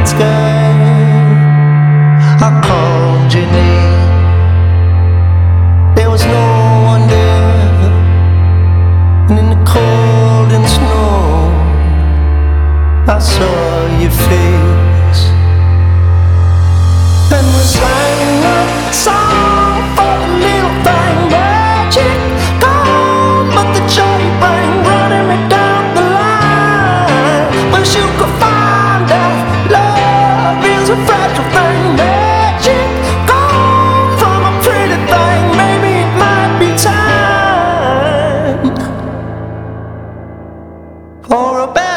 sky. I called your name. There was no one there, and in the cold and snow I saw